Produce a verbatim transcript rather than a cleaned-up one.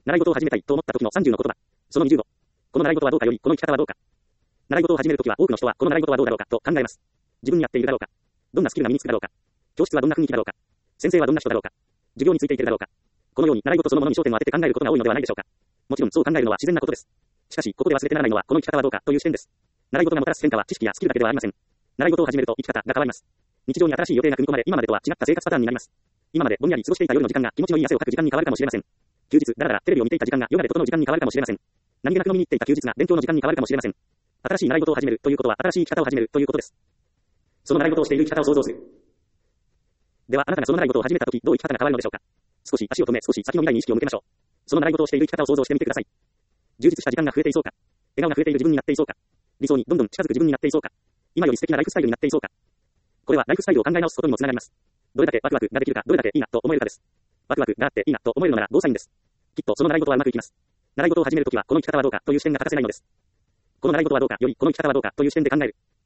習い事を始めたいと思った時のさんじゅうの言葉。そのにじゅうご。この習い事はどうかより、この生き方はどうか。習い事を始めるときは多くの人はこの習い事はどうだろうかと考えます。自分に合っているだろうか。どんなスキルが身につくだろうか。教室はどんな雰囲気だろうか。先生はどんな人だろうか。授業についていけるだろうか。このように習い事そのものに焦点を当てて考えることが多いのではないでしょうか。もちろんそう考えるのは自然なことです。しかし、ここで忘れてならないのはこの生き方はどうかという視点です。習い事がもたらす変化は知識やスキルだけではありません。習い事を始めると生き方が変わります。日常に新しい予定が組み込まれ、今までとは違った生活パターンになります。今までぼんやり過ごしていた夜の時間が気持ちのいい汗をかく時間に変わるかもしれません。休日、だらだらテレビを見ていた時間がヨガで整う時間に変わるかもしれません。何気なく飲みに行っていた休日が勉強の時間に変わるかもしれません。新しい習い事を始めるということは新しい生き方を始めるということです。その習い事をしている生き方を想像する。では、あなたがその習い事を始めたとき、どう生き方が変わるのでしょうか。少し足を止め、少し先の未来に意識を向けましょう。その習い事をしている生き方を想像してみてください。充実した時間が増えていそうか。笑顔が増えている自分になっていそうか。理想にどんどん近づく自分になっていそうか。今より素敵なライフスタイルになっていそうか。これはライフスタイルを考え直すことにもつながります。どれだけワクワクができるか、どれだけいいなと思えるかです。ワクワクがあっていいなと思えるのならゴーサインです。きっとその習い事はうまくいきます。習い事を始めるときはこの生き方はどうかという視点が欠かせないのです。この習い事はどうかよりこの生き方はどうかという視点で考える。